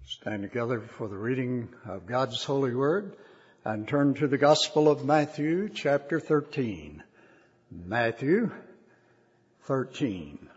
Stand together for the reading of God's holy word and turn to the Gospel of Matthew, chapter 13. Matthew 13.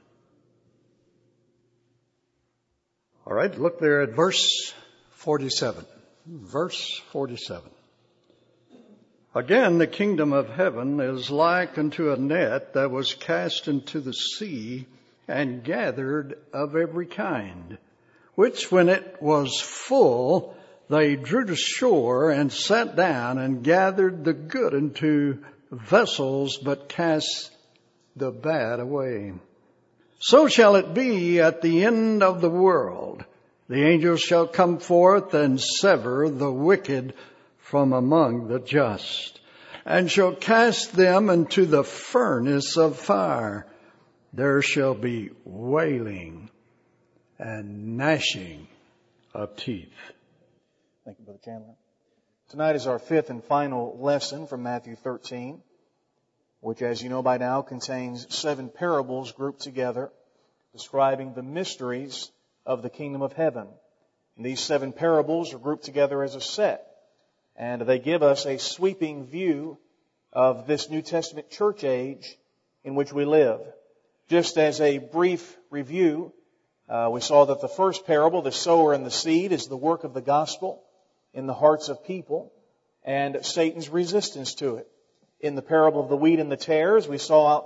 All right, look there at verse 47. Verse 47. Again, the kingdom of heaven is like unto a net that was cast into the sea and gathered of every kind, which when it was full, they drew to shore and sat down and gathered the good into vessels, but cast the bad away. So shall it be at the end of the world. The angels shall come forth and sever the wicked from among the just, and shall cast them into the furnace of fire. There shall be wailing and gnashing of teeth. Thank you, Brother Chandler. Tonight is our fifth and final lesson from Matthew 13, which, as you know by now, contains 7 parables grouped together, describing the mysteries of the kingdom of heaven. And these 7 parables are grouped together as a set, and they give us a sweeping view of this New Testament church age in which we live. Just as a brief review, we saw that the first parable, the sower and the seed, is the work of the gospel in the hearts of people and Satan's resistance to it. In the parable of the wheat and the tares, we saw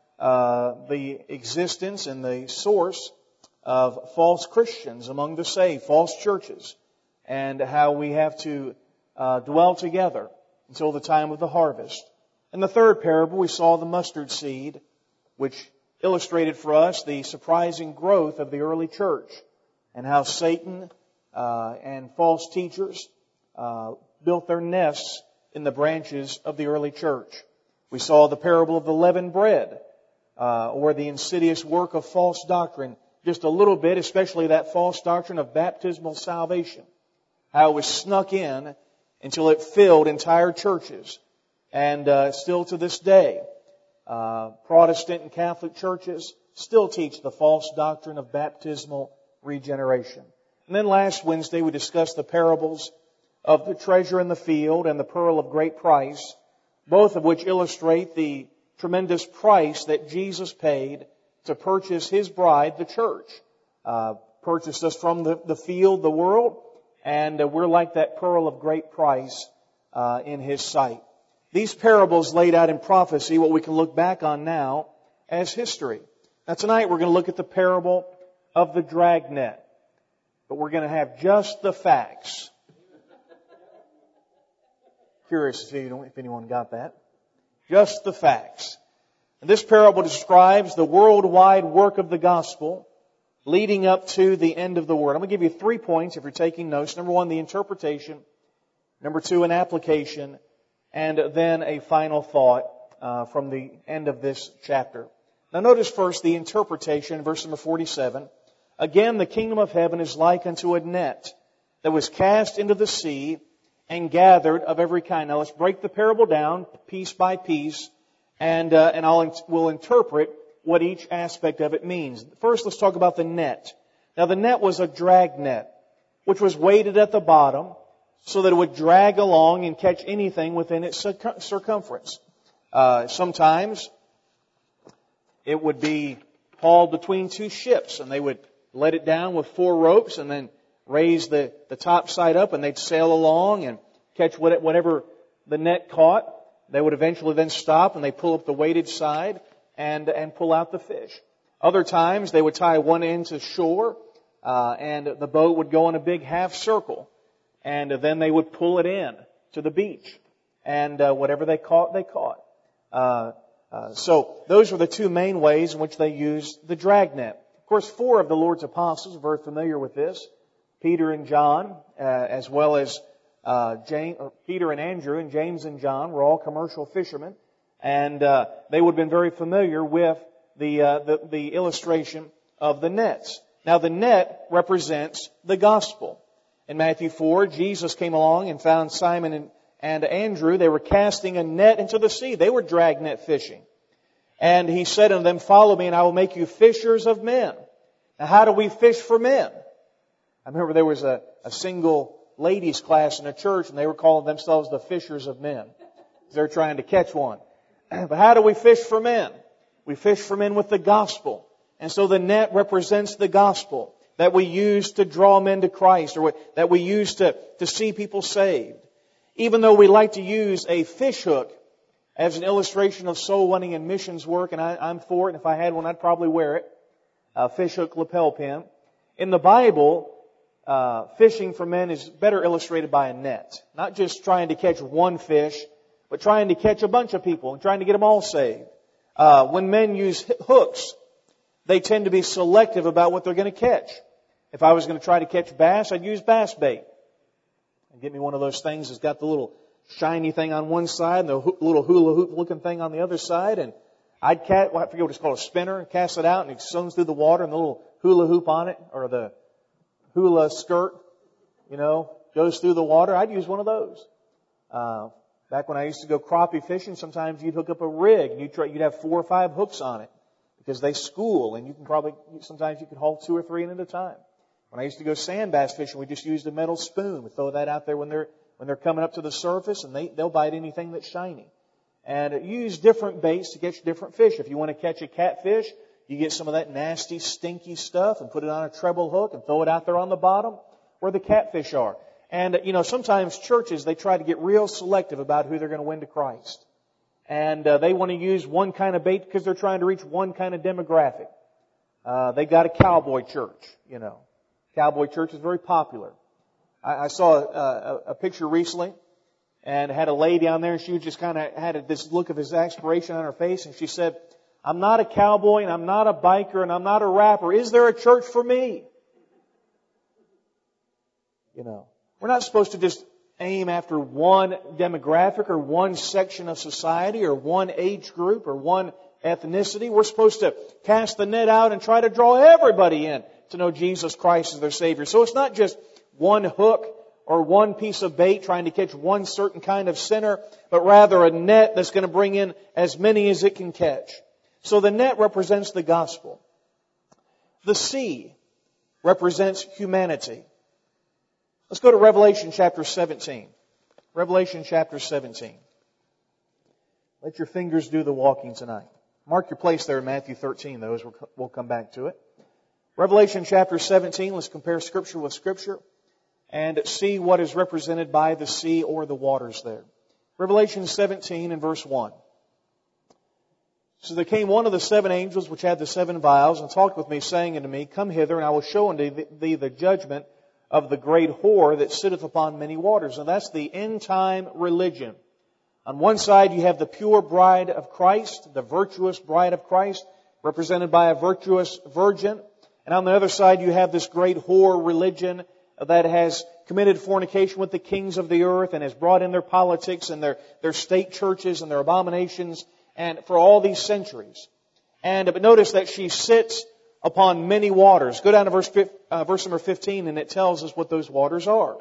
the existence and the source of false Christians among the saved, false churches, and how we have to dwell together until the time of the harvest. In the third parable, we saw the mustard seed, which illustrated for us the surprising growth of the early church and how Satan and false teachers built their nests in the branches of the early church. We saw the parable of the leavened bread, or the insidious work of false doctrine, just a little bit, especially that false doctrine of baptismal salvation, how it was snuck in until it filled entire churches. And still to this day, Protestant and Catholic churches still teach the false doctrine of baptismal regeneration. And then last Wednesday we discussed the parables of the treasure in the field and the pearl of great price, both of which illustrate the tremendous price that Jesus paid to purchase His bride, the church. Purchased us from the field, the world, and we're like that pearl of great price in His sight. These parables laid out in prophecy, what we can look back on now as history. Now tonight we're going to look at the parable of the dragnet. But we're going to have just the facts. Curious to see if anyone got that. Just the facts. And this parable describes the worldwide work of the gospel leading up to the end of the word. I'm going to give you 3 points if you're taking notes. Number 1, the interpretation. Number 2, an application. And then a final thought from the end of this chapter. Now notice first the interpretation, verse number 47. Again, the kingdom of heaven is like unto a net that was cast into the sea and gathered of every kind. Now let's break the parable down piece by piece, and we'll interpret what each aspect of it means. First, let's talk about the net. Now the net was a drag net, which was weighted at the bottom, so that it would drag along and catch anything within its circumference. Sometimes it would be hauled between 2 ships, and they would let it down with 4 ropes and then raise the top side up, and they'd sail along and catch whatever the net caught. They would eventually then stop, and they'd pull up the weighted side and pull out the fish. Other times they would tie one end to shore, and the boat would go in a big half circle. And then they would pull it in to the beach. And whatever they caught, they caught. So those were the 2 main ways in which they used the dragnet. Of course, 4 of the Lord's apostles are very familiar with this. Peter and John, as well as Peter and Andrew and James and John were all commercial fishermen. And they would have been very familiar with the illustration of the nets. Now the net represents the gospel. In Matthew 4, Jesus came along and found Simon and Andrew. They were casting a net into the sea. They were dragnet fishing. And He said unto them, follow me and I will make you fishers of men. Now how do we fish for men? I remember there was a single ladies class in a church, and they were calling themselves the fishers of men. They're trying to catch one. But how do we fish for men? We fish for men with the gospel. And so the net represents the gospel that we use to draw men to Christ, or that we use to see people saved. Even though we like to use a fish hook as an illustration of soul winning and missions work, and I'm for it, and if I had one, I'd probably wear it, a fish hook lapel pin. In the Bible, fishing for men is better illustrated by a net. Not just trying to catch one fish, but trying to catch a bunch of people and trying to get them all saved. When men use hooks, they tend to be selective about what they're going to catch. If I was going to try to catch bass, I'd use bass bait. I'd get me one of those things that's got the little shiny thing on one side and the little hula hoop looking thing on the other side. And I forget what it's called, a spinner, cast it out and it swims through the water and the little hula hoop on it, or the hula skirt, goes through the water. I'd use one of those. Back when I used to go crappie fishing, sometimes you'd hook up a rig and you'd have 4 or 5 hooks on it because they school, and sometimes you could haul 2 or 3 in at a time. When I used to go sand bass fishing, we just used a metal spoon. We throw that out there when they're coming up to the surface, and they'll bite anything that's shiny. And you use different baits to catch different fish. If you want to catch a catfish, you get some of that nasty, stinky stuff and put it on a treble hook and throw it out there on the bottom where the catfish are. And, sometimes churches, they try to get real selective about who they're going to win to Christ. And they want to use one kind of bait because they're trying to reach one kind of demographic. They got a cowboy church, Cowboy church is very popular. I saw a picture recently, and had a lady on there, and she just kind of had this look of exasperation on her face, and she said, "I'm not a cowboy, and I'm not a biker, and I'm not a rapper. Is there a church for me?" We're not supposed to just aim after one demographic or one section of society or one age group or one ethnicity. We're supposed to cast the net out and try to draw everybody in to know Jesus Christ as their Savior. So it's not just one hook or one piece of bait trying to catch one certain kind of sinner, but rather a net that's going to bring in as many as it can catch. So the net represents the gospel. The sea represents humanity. Let's go to Revelation chapter 17. Revelation chapter 17. Let your fingers do the walking tonight. Mark your place there in Matthew 13, though, as we'll come back to it. Revelation chapter 17, let's compare Scripture with Scripture and see what is represented by the sea or the waters there. Revelation 17 and verse 1. So there came one of the 7 angels which had the 7 vials and talked with me, saying unto me, Come hither, and I will show unto thee the judgment of the great whore that sitteth upon many waters. And that's the end-time religion. On one side you have the pure bride of Christ, the virtuous bride of Christ, represented by a virtuous virgin. And on the other side you have this great whore religion that has committed fornication with the kings of the earth and has brought in their politics and their state churches and their abominations and for all these centuries. But notice that she sits upon many waters. Go down to verse number 15, and it tells us what those waters are.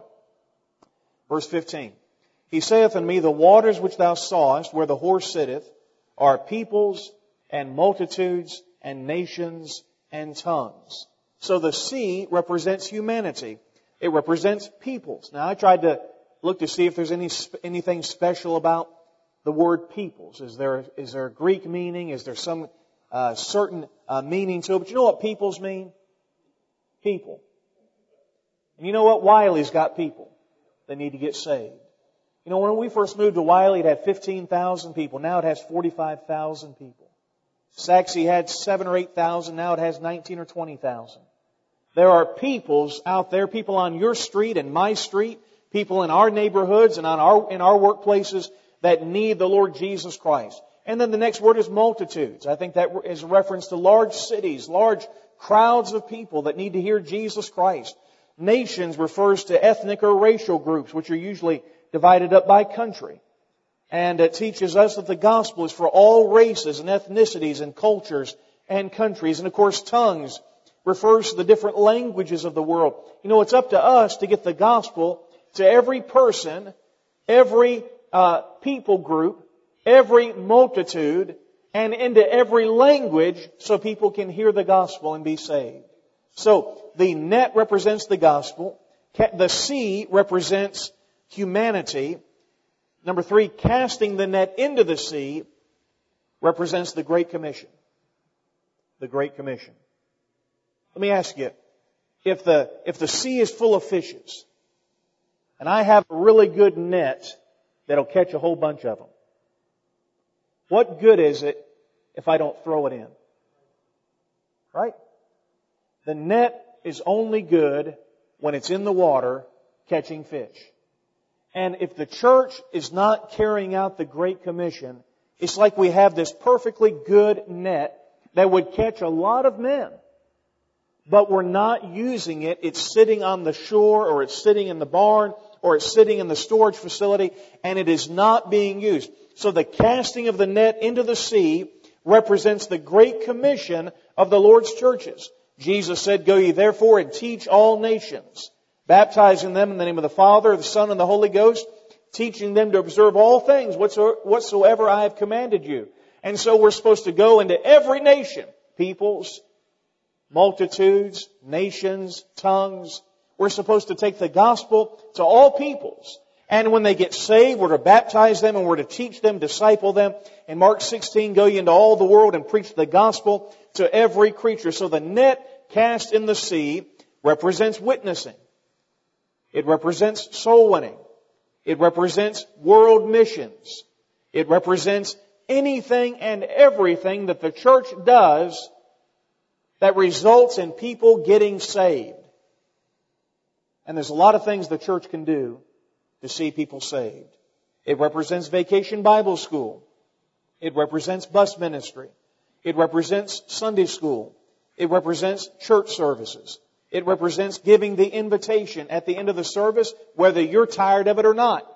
Verse 15. He saith unto me, The waters which thou sawest, where the whore sitteth, are peoples and multitudes and nations and tongues. So the sea represents humanity. It represents peoples. Now I tried to look to see if there's anything special about the word peoples. Is there a Greek meaning? Is there some certain meaning to it? But you know what peoples mean? People. And you know what? Wiley's got people that need to get saved. When we first moved to Wiley, it had 15,000 people. Now it has 45,000 people. Saxe had 7,000 or 8,000. Now it has 19,000 or 20,000. There are peoples out there, people on your street and my street, people in our neighborhoods and in our workplaces that need the Lord Jesus Christ. And then the next word is multitudes. I think that is a reference to large cities, large crowds of people that need to hear Jesus Christ. Nations refers to ethnic or racial groups, which are usually divided up by country. And it teaches us that the gospel is for all races and ethnicities and cultures and countries. And of course, tongues refers to the different languages of the world. It's up to us to get the gospel to every person, every people group, every multitude, and into every language so people can hear the gospel and be saved. So, the net represents the gospel. The sea represents humanity. Number 3, casting the net into the sea represents the Great Commission. The Great Commission. Let me ask you, if the sea is full of fishes, and I have a really good net that'll catch a whole bunch of them, what good is it if I don't throw it in? Right? The net is only good when it's in the water catching fish. And if the church is not carrying out the Great Commission, it's like we have this perfectly good net that would catch a lot of men. But we're not using it. It's sitting on the shore, or it's sitting in the barn, or it's sitting in the storage facility, and it is not being used. So the casting of the net into the sea represents the Great Commission of the Lord's churches. Jesus said, "Go ye therefore and teach all nations, baptizing them in the name of the Father, the Son, and the Holy Ghost, teaching them to observe all things whatsoever I have commanded you." And so we're supposed to go into every nation, peoples, multitudes, nations, tongues. We're supposed to take the gospel to all peoples. And when they get saved, we're to baptize them and we're to teach them, disciple them. In Mark 16, go ye into all the world and preach the gospel to every creature. So the net cast in the sea represents witnessing. It represents soul winning. It represents world missions. It represents anything and everything that the church does that results in people getting saved. And there's a lot of things the church can do to see people saved. It represents Vacation Bible School. It represents bus ministry. It represents Sunday school. It represents church services. It represents giving the invitation at the end of the service, whether you're tired of it or not.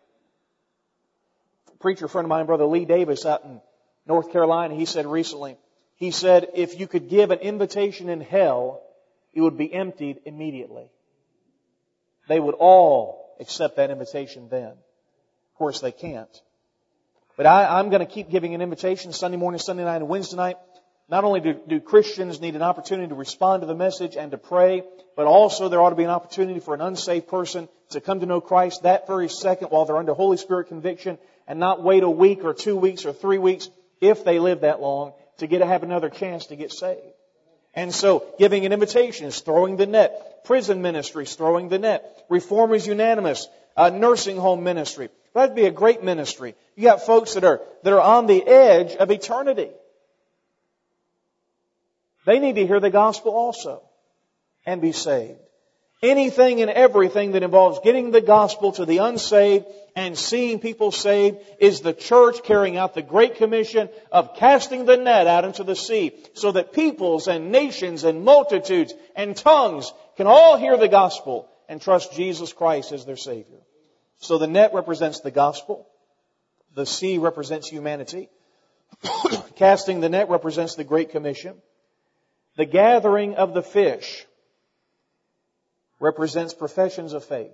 A preacher friend of mine, Brother Lee Davis, out in North Carolina, he said recently, he said, if you could give an invitation in hell, it would be emptied immediately. They would all accept that invitation then. Of course, they can't. But I'm going to keep giving an invitation Sunday morning, Sunday night, and Wednesday night. Not only do Christians need an opportunity to respond to the message and to pray, but also there ought to be an opportunity for an unsaved person to come to know Christ that very second while they're under Holy Spirit conviction, and not wait a week or 2 weeks or 3 weeks, if they live that long, to have another chance to get saved. And so, giving an invitation is throwing the net. Prison ministry is throwing the net. Reformers Unanimous, nursing home ministry. That'd be a great ministry. You got folks that are on the edge of eternity. They need to hear the gospel also and be saved. Anything and everything that involves getting the gospel to the unsaved and seeing people saved is the church carrying out the Great Commission of casting the net out into the sea so that peoples and nations and multitudes and tongues can all hear the gospel and trust Jesus Christ as their Savior. So the net represents the gospel. The sea represents humanity. Casting the net represents the Great Commission. The gathering of the fish represents professions of faith.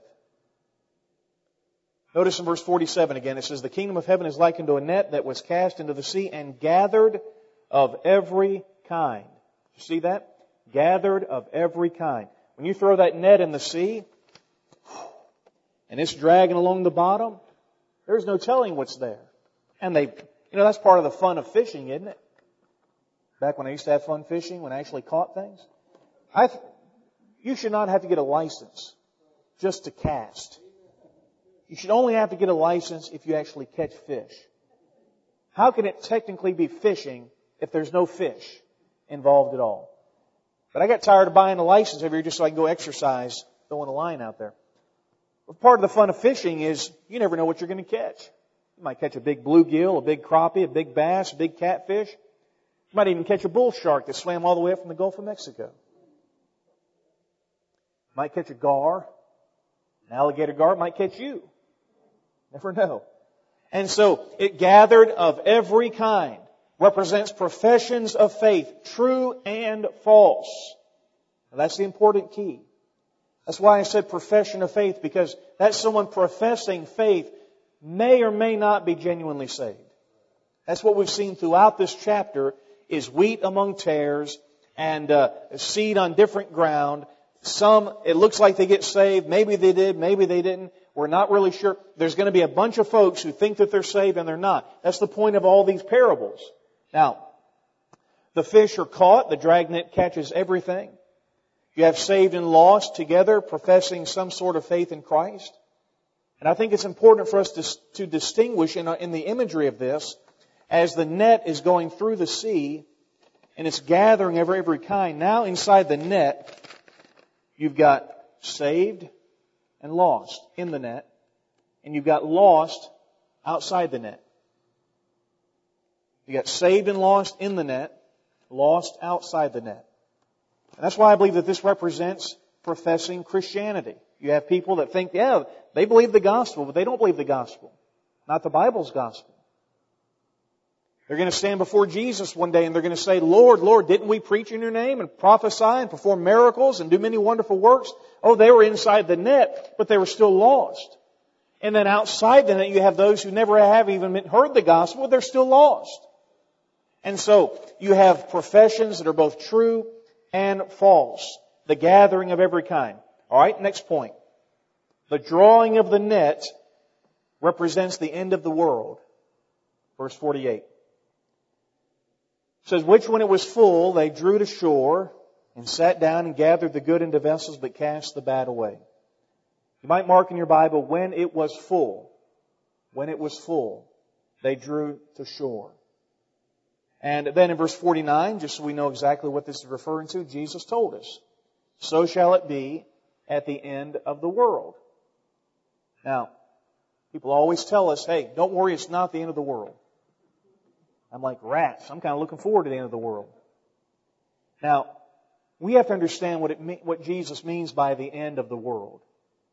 Notice in verse 47 again, it says, the kingdom of heaven is likened to a net that was cast into the sea and gathered of every kind. You see that? Gathered of every kind. When you throw that net in the sea and it's dragging along the bottom, there's no telling what's there. And that's part of the fun of fishing, isn't it? Back when I used to have fun fishing, when I actually caught things. You should not have to get a license just to cast. You should only have to get a license if you actually catch fish. How can it technically be fishing if there's no fish involved at all? But I got tired of buying a license every year just so I can go exercise throwing a line out there. But part of the fun of fishing is you never know what you're going to catch. You might catch a big bluegill, a big crappie, a big bass, a big catfish. You might even catch a bull shark that swam all the way up from the Gulf of Mexico. Might catch a gar. An alligator gar might catch you. Never know. And so, it gathered of every kind represents professions of faith, true and false. Now, that's the important key. That's why I said profession of faith, because that's someone professing faith may or may not be genuinely saved. That's what we've seen throughout this chapter, is wheat among tares and seed on different ground. Some, it looks like they get saved. Maybe they did, maybe they didn't. We're not really sure. There's going to be a bunch of folks who think that they're saved and they're not. That's the point of all these parables. Now, the fish are caught. The dragnet catches everything. You have saved and lost together, professing some sort of faith in Christ. And I think it's important for us to distinguish in the imagery of this, as the net is going through the sea and it's gathering every kind. Now inside the net, you've got saved and lost in the net, and you've got lost outside the net. You got saved and lost in the net, lost outside the net. And that's why I believe that this represents professing Christianity. You have people that think, yeah, they believe the gospel, but they don't believe the gospel. Not the Bible's gospel. They're going to stand before Jesus one day and they're going to say, Lord, Lord, didn't we preach in your name and prophesy and perform miracles and do many wonderful works? Oh, they were inside the net, but they were still lost. And then outside the net, you have those who never have even heard the gospel, but they're still lost. And so you have professions that are both true and false. The gathering of every kind. All right, next point. The drawing of the net represents the end of the world. Verse 48. It says, which when it was full, they drew to shore and sat down and gathered the good into vessels, but cast the bad away. You might mark in your Bible, when it was full. When it was full, they drew to shore. And then in verse 49, just so we know exactly what this is referring to, Jesus told us, so shall it be at the end of the world. Now, people always tell us, hey, don't worry, it's not the end of the world. I'm like, rats, I'm kind of looking forward to the end of the world. Now, we have to understand what Jesus means by the end of the world.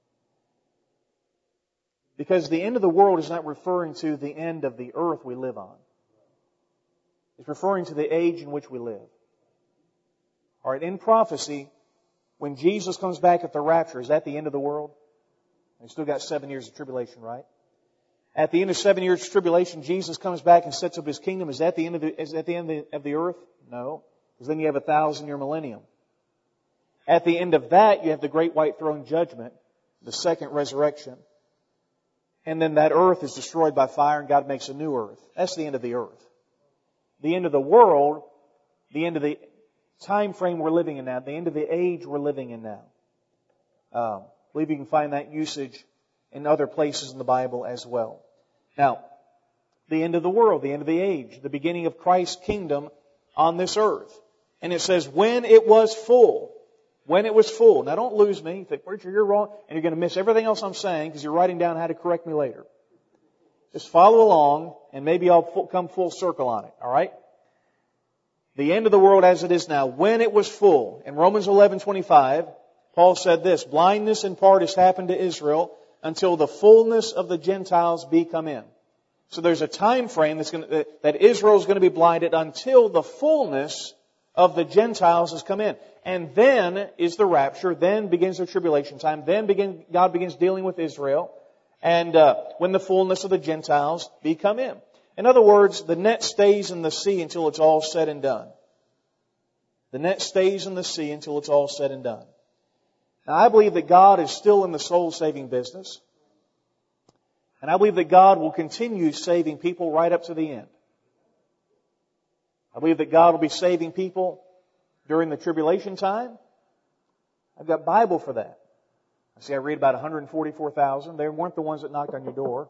Because the end of the world is not referring to the end of the earth we live on. It's referring to the age in which we live. All right, in prophecy, when Jesus comes back at the rapture, is that the end of the world? We still got 7 years of tribulation, right? At the end of 7 years of tribulation, Jesus comes back and sets up His kingdom. Is that the end of the earth? No. Because then you have a 1,000-year millennium. At the end of that, you have the great white throne judgment, the second resurrection. And then that earth is destroyed by fire and God makes a new earth. That's the end of the earth. The end of the world, the end of the time frame we're living in now, the end of the age we're living in now. I believe you can find that usage in other places in the Bible as well. Now, the end of the world, the end of the age, the beginning of Christ's kingdom on this earth. And it says, when it was full. When it was full. Now don't lose me. You think, preacher, you're wrong. And you're going to miss everything else I'm saying because you're writing down how to correct me later. Just follow along and maybe I'll come full circle on it. All right? The end of the world as it is now. When it was full. In Romans 11:25, Paul said this, blindness in part has happened to Israel until the fullness of the Gentiles be come in. So there's a time frame that Israel is going to be blinded until the fullness of the Gentiles has come in. And then is the rapture. Then begins the tribulation time. Then God begins dealing with Israel. And when the fullness of the Gentiles be come in. In other words, the net stays in the sea until it's all said and done. The net stays in the sea until it's all said and done. Now, I believe that God is still in the soul-saving business. And I believe that God will continue saving people right up to the end. I believe that God will be saving people during the tribulation time. I've got Bible for that. I read about 144,000. They weren't the ones that knocked on your door.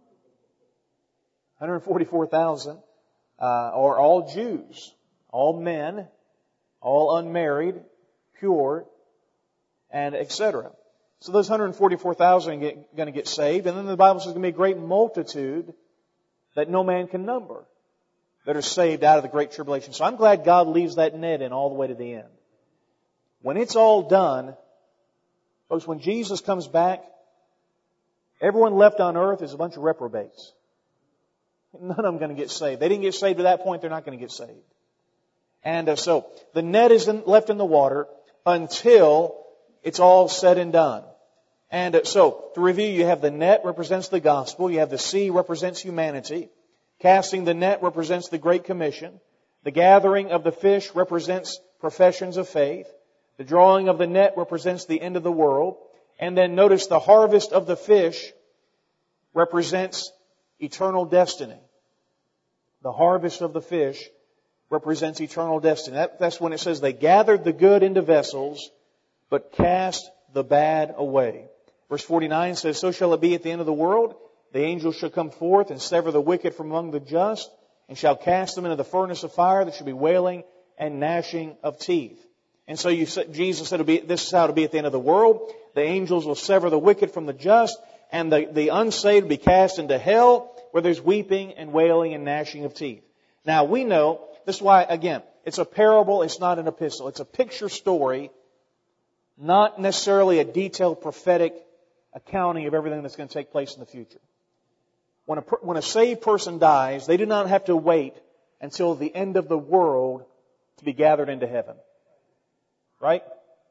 144,000 are all Jews, all men, all unmarried, pure, and etc. So those 144,000 are going to get saved. And then the Bible says there's going to be a great multitude that no man can number that are saved out of the great tribulation. So I'm glad God leaves that net in all the way to the end. When it's all done, folks, when Jesus comes back, everyone left on earth is a bunch of reprobates. None of them going to get saved. They didn't get saved at that point, they're not going to get saved. And so the net is left in the water until it's all said and done. And so, to review, you have the net represents the gospel. You have the sea represents humanity. Casting the net represents the Great Commission. The gathering of the fish represents professions of faith. The drawing of the net represents the end of the world. And then notice the harvest of the fish represents eternal destiny. The harvest of the fish represents eternal destiny. That's when it says they gathered the good into vessels, but cast the bad away. Verse 49 says, so shall it be at the end of the world. The angels shall come forth and sever the wicked from among the just, and shall cast them into the furnace of fire. That shall be wailing and gnashing of teeth. And so Jesus said, this is how it'll be at the end of the world. The angels will sever the wicked from the just, and the unsaved will be cast into hell, where there's weeping and wailing and gnashing of teeth. Now we know, this is why, again, it's a parable, it's not an epistle. It's a picture story, not necessarily a detailed prophetic accounting of everything that's going to take place in the future. When a saved person dies, they do not have to wait until the end of the world to be gathered into heaven. Right?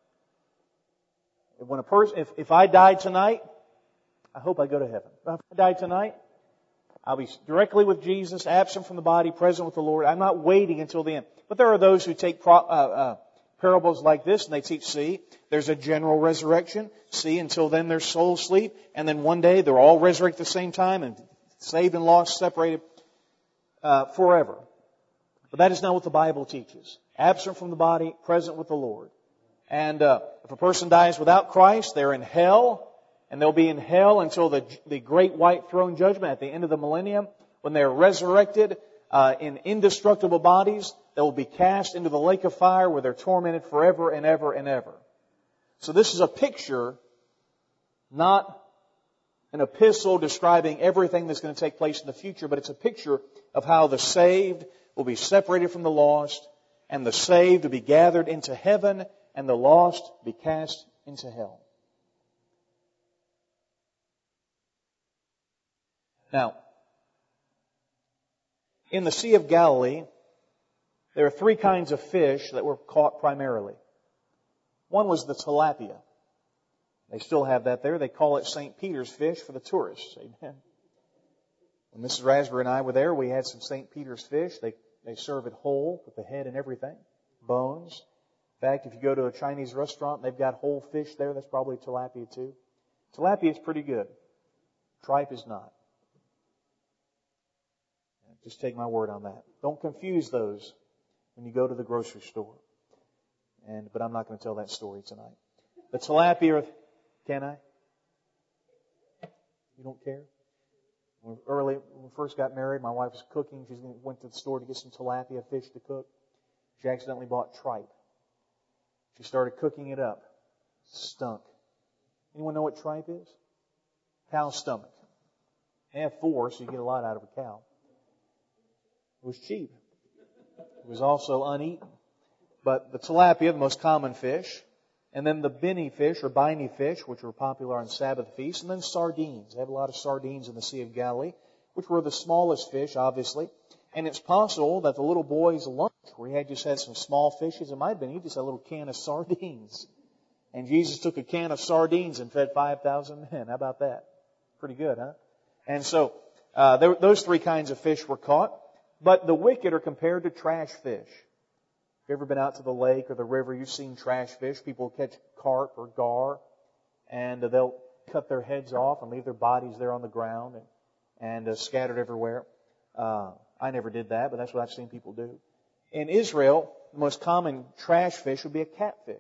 If I died tonight, I hope I go to heaven. If I died tonight, I'll be directly with Jesus, absent from the body, present with the Lord. I'm not waiting until the end. But there are those who take parables like this and they teach, see, there's a general resurrection. See, until then their souls sleep. And then one day they're all resurrected at the same time and saved and lost, separated forever. But that is not what the Bible teaches. Absent from the body, present with the Lord. And if a person dies without Christ, they're in hell. And they'll be in hell until the great white throne judgment at the end of the millennium. When they're resurrected in indestructible bodies, they will be cast into the lake of fire where they're tormented forever and ever and ever. So this is a picture, not an epistle describing everything that's going to take place in the future, but it's a picture of how the saved will be separated from the lost, and the saved will be gathered into heaven, and the lost be cast into hell. Now, in the Sea of Galilee, there are three kinds of fish that were caught primarily. One was the tilapia. They still have that there. They call it St. Peter's fish for the tourists. Amen. When Mrs. Raspberry and I were there, we had some St. Peter's fish. They serve it whole with the head and everything, bones. In fact, if you go to a Chinese restaurant, they've got whole fish there. That's probably tilapia too. Tilapia is pretty good. Tripe is not. Just take my word on that. Don't confuse those when you go to the grocery store. But I'm not going to tell that story tonight. The tilapia, can I? You don't care? When we first got married, my wife was cooking. She went to the store to get some tilapia fish to cook. She accidentally bought tripe. She started cooking it up. Stunk. Anyone know what tripe is? Cow's stomach. They have 4, so you get a lot out of a cow. It was cheap. It was also uneaten. But the tilapia, the most common fish, and then the bini fish or bini fish, which were popular on Sabbath feasts, and then sardines. They have a lot of sardines in the Sea of Galilee, which were the smallest fish, obviously. And it's possible that the little boy's lunch, where he just had some small fishes, it might have been he just had a little can of sardines. And Jesus took a can of sardines and fed 5,000 men. How about that? Pretty good, huh? And so those three kinds of fish were caught. But the wicked are compared to trash fish. If you've ever been out to the lake or the river, you've seen trash fish. People catch carp or gar, and they'll cut their heads off and leave their bodies there on the ground and scattered everywhere. I never did that, but that's what I've seen people do. In Israel, the most common trash fish would be a catfish.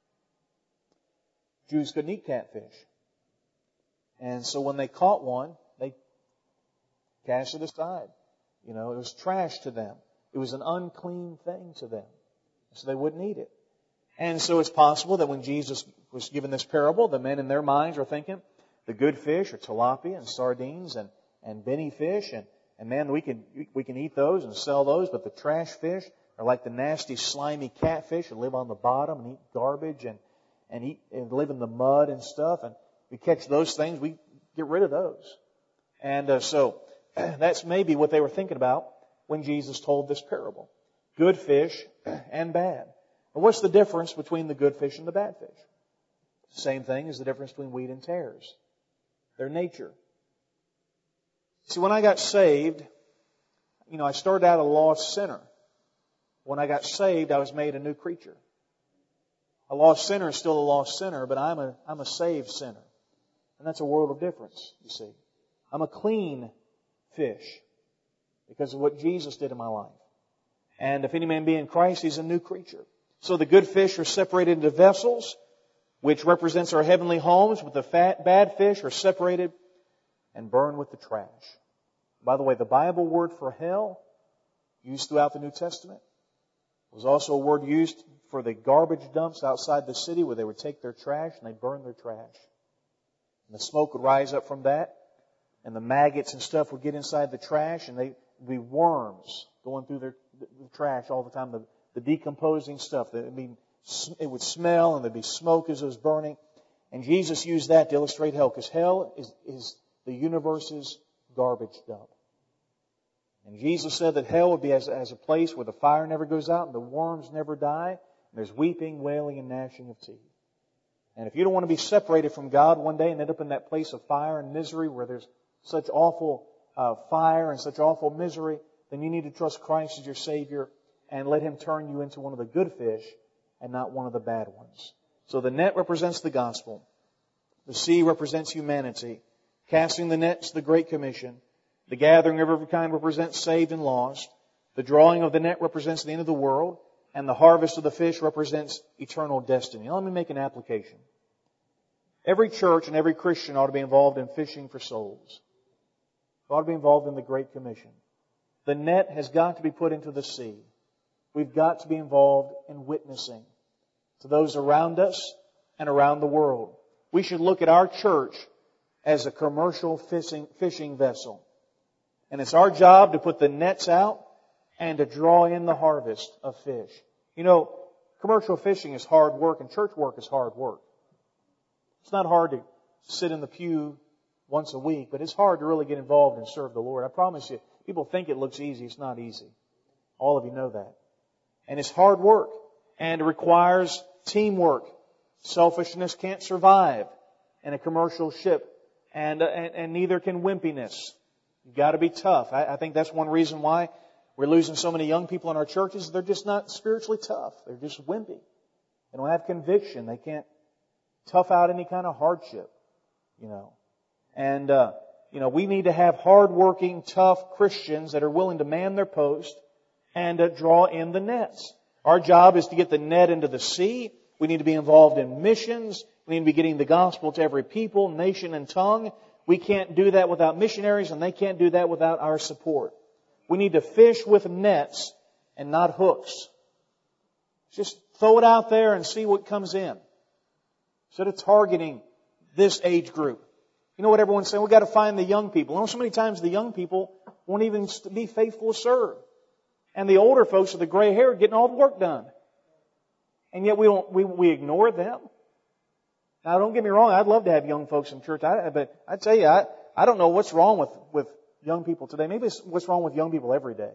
Jews couldn't eat catfish. And so when they caught one, they cast it aside. You know, it was trash to them. It was an unclean thing to them. So they wouldn't eat it. And so it's possible that when Jesus was given this parable, the men in their minds are thinking, the good fish are tilapia and sardines and bini fish, and man, we can eat those and sell those, but the trash fish are like the nasty, slimy catfish that live on the bottom and eat garbage and live in the mud and stuff. And we catch those things, we get rid of those. And so that's maybe what they were thinking about when Jesus told this parable. Good fish and bad. And what's the difference between the good fish and the bad fish? Same thing as the difference between wheat and tares. Their nature. See, when I got saved, I started out a lost sinner. When I got saved, I was made a new creature. A lost sinner is still a lost sinner, but I'm a saved sinner. And that's a world of difference, you see. I'm a clean fish because of what Jesus did in my life. And if any man be in Christ, he's a new creature. So the good fish are separated into vessels, which represents our heavenly homes, but the bad fish are separated and burned with the trash. By the way, the Bible word for hell, used throughout the New Testament, was also a word used for the garbage dumps outside the city where they would take their trash and they'd burn their trash. And the smoke would rise up from that, and the maggots and stuff would get inside the trash, and they'd be worms going through the trash all the time, the decomposing stuff. It would smell, and there'd be smoke as it was burning. And Jesus used that to illustrate hell, because hell is the universe's garbage dump. And Jesus said that hell would be as a place where the fire never goes out and the worms never die. And there's weeping, wailing, and gnashing of teeth. And if you don't want to be separated from God one day and end up in that place of fire and misery where there's such awful fire and such awful misery, then you need to trust Christ as your Savior and let Him turn you into one of the good fish and not one of the bad ones. So the net represents the gospel. The sea represents humanity. Casting the net is the Great Commission. The gathering of every kind represents saved and lost. The drawing of the net represents the end of the world. And the harvest of the fish represents eternal destiny. Now let me make an application. Every church and every Christian ought to be involved in fishing for souls. Ought to be involved in the Great Commission. The net has got to be put into the sea. We've got to be involved in witnessing to those around us and around the world. We should look at our church as a commercial fishing vessel. And it's our job to put the nets out and to draw in the harvest of fish. You know, commercial fishing is hard work and church work is hard work. It's not hard to sit in the pew once a week, but it's hard to really get involved and serve the Lord. I promise you, people think it looks easy. It's not easy. All of you know that. And it's hard work and it requires teamwork. Selfishness can't survive in a commercial ship, and neither can wimpiness. You've got to be tough. I think that's one reason why we're losing so many young people in our churches. They're just not spiritually tough. They're just wimpy. They don't have conviction. They can't tough out any kind of hardship, you know. And, we need to have hard-working, tough Christians that are willing to man their post and draw in the nets. Our job is to get the net into the sea. We need to be involved in missions. We need to be getting the gospel to every people, nation, and tongue. We can't do that without missionaries, and they can't do that without our support. We need to fish with nets and not hooks. Just throw it out there and see what comes in. Instead of targeting this age group. You know what everyone's saying? We've got to find the young people. You know, so many times the young people won't even be faithful to serve. And the older folks with the gray hair are getting all the work done. And yet we ignore them. Now don't get me wrong, I'd love to have young folks in church. But I tell you, I don't know what's wrong with young people today. Maybe it's what's wrong with young people every day.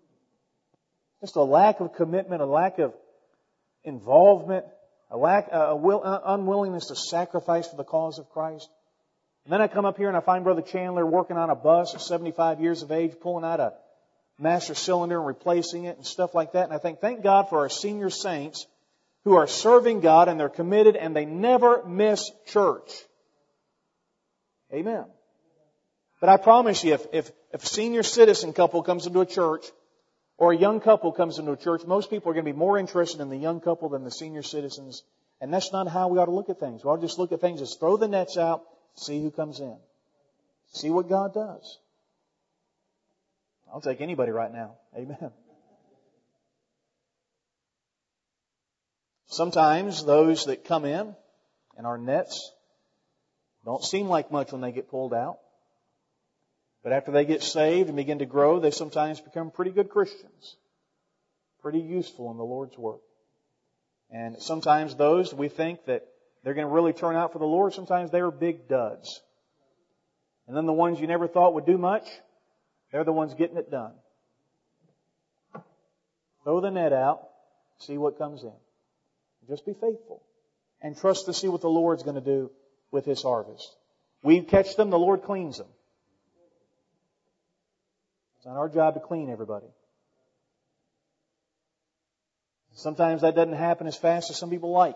Just a lack of commitment, a lack of involvement, unwillingness to sacrifice for the cause of Christ. And then I come up here and I find Brother Chandler working on a bus at 75 years of age, pulling out a master cylinder and replacing it and stuff like that. And I think, thank God for our senior saints who are serving God and they're committed and they never miss church. Amen. But I promise you, if a senior citizen couple comes into a church or a young couple comes into a church, most people are going to be more interested in the young couple than the senior citizens. And that's not how we ought to look at things. We ought to just look at things as throw the nets out, see who comes in. See what God does. I'll take anybody right now. Amen. Sometimes those that come in our nets don't seem like much when they get pulled out. But after they get saved and begin to grow, they sometimes become pretty good Christians. Pretty useful in the Lord's work. And sometimes those we think that they're going to really turn out for the Lord, sometimes they are big duds. And then the ones you never thought would do much, they're the ones getting it done. Throw the net out, see what comes in. Just be faithful. And trust to see what the Lord's going to do with His harvest. We catch them, the Lord cleans them. It's not our job to clean everybody. Sometimes that doesn't happen as fast as some people like.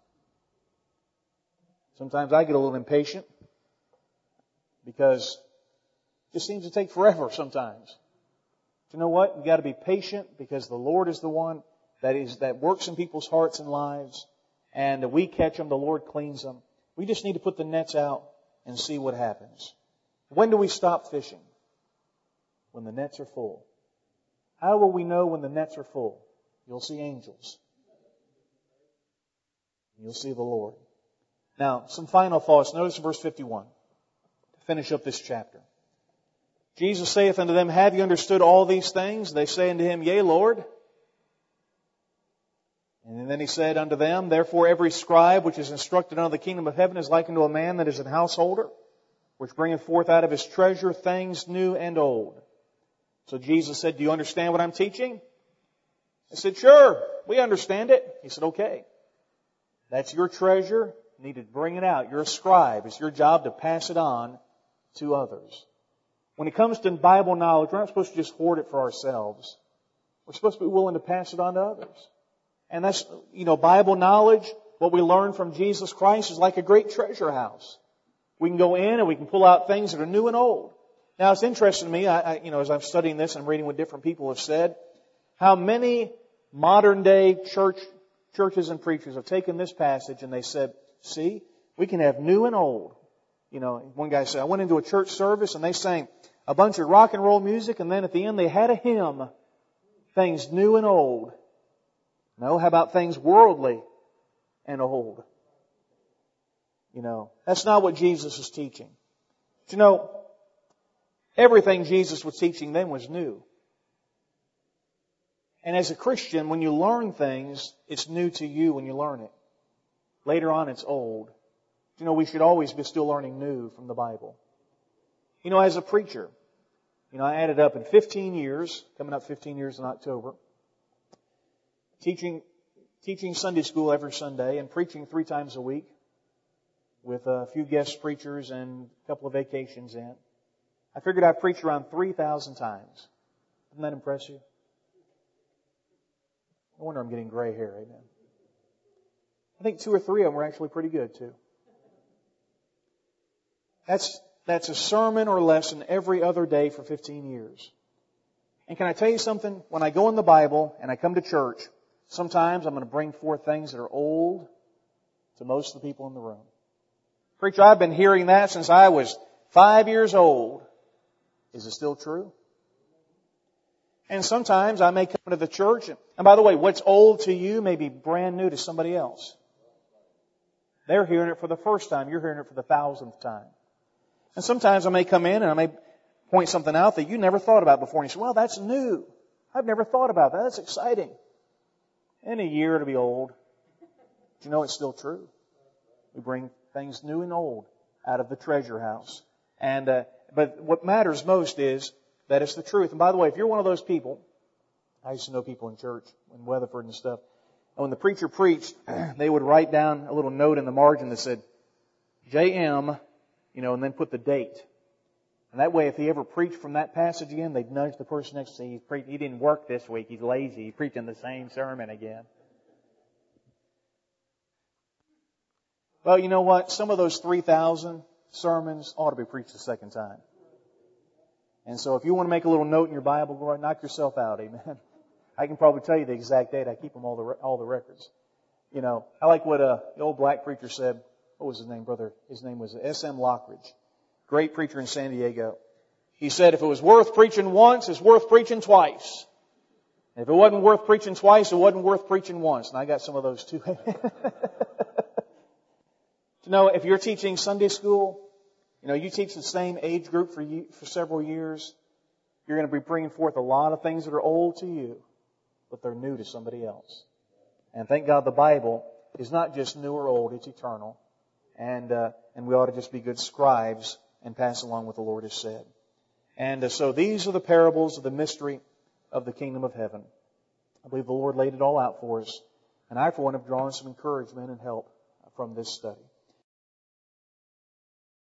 Sometimes I get a little impatient because it just seems to take forever sometimes. But you know what? You've got to be patient because the Lord is the one that works in people's hearts and lives. And we catch them, the Lord cleans them. We just need to put the nets out and see what happens. When do we stop fishing? When the nets are full. How will we know when the nets are full? You'll see angels. You'll see the Lord. Now, some final thoughts. Notice verse 51 to finish up this chapter. Jesus saith unto them, Have you understood all these things? They say unto Him, Yea, Lord. And then He said unto them, Therefore every scribe which is instructed unto the kingdom of heaven is like unto a man that is an householder, which bringeth forth out of his treasure things new and old. So Jesus said, Do you understand what I'm teaching? I said, Sure, we understand it. He said, Okay. That's your treasure. You need to bring it out. You're a scribe. It's your job to pass it on to others. When it comes to Bible knowledge, we're not supposed to just hoard it for ourselves. We're supposed to be willing to pass it on to others. And that's, Bible knowledge, what we learn from Jesus Christ is like a great treasure house. We can go in and we can pull out things that are new and old. Now, it's interesting to me, as I'm studying this and reading what different people have said, how many modern day churches and preachers have taken this passage and they said, see, we can have new and old. One guy said, I went into a church service and they sang a bunch of rock and roll music and then at the end they had a hymn, things new and old. No, how about things worldly and old? That's not what Jesus is teaching. But everything Jesus was teaching then was new. And as a Christian, when you learn things, it's new to you when you learn it. Later on, it's old. We should always be still learning new from the Bible. As a preacher, I added up in 15 years, coming up 15 years in October, teaching Sunday school every Sunday and preaching 3 times a week with a few guest preachers and a couple of vacations in. I figured I preached around 3,000 times. Doesn't that impress you? No wonder I'm getting gray hair, amen. I think 2 or 3 of them were actually pretty good too. That's a sermon or lesson every other day for 15 years. And can I tell you something? When I go in the Bible and I come to church, sometimes I'm going to bring forth things that are old to most of the people in the room. Preacher, I've been hearing that since I was 5 years old. Is it still true? And sometimes I may come to the church, and by the way, what's old to you may be brand new to somebody else. They're hearing it for the first time. You're hearing it for the 1,000th time. And sometimes I may come in and I may point something out that you never thought about before. And you say, well, that's new. I've never thought about that. That's exciting. In a year it'll be old. But it's still true. We bring things new and old out of the treasure house. But what matters most is that it's the truth. And by the way, if you're one of those people, I used to know people in church in Weatherford and stuff. And when the preacher preached, they would write down a little note in the margin that said, J.M., and then put the date. And that way, if he ever preached from that passage again, they'd nudge the person next to him. He didn't work this week. He's lazy. He's preaching the same sermon again. Well, you know what? Some of those 3,000 sermons ought to be preached a second time. And so if you want to make a little note in your Bible, go ahead and knock yourself out. Amen. I can probably tell you the exact date. I keep them all the records. I like what the old black preacher said. What was his name, brother? His name was S.M. Lockridge. Great preacher in San Diego. He said, if it was worth preaching once, it's worth preaching twice. And if it wasn't worth preaching twice, it wasn't worth preaching once. And I got some of those too. If you're teaching Sunday school, you teach the same age group for several years, you're going to be bringing forth a lot of things that are old to you, but they're new to somebody else. And thank God the Bible is not just new or old, it's eternal. And we ought to just be good scribes and pass along what the Lord has said. And so these are the parables of the mystery of the kingdom of heaven. I believe the Lord laid it all out for us. And I, for one, have drawn some encouragement and help from this study.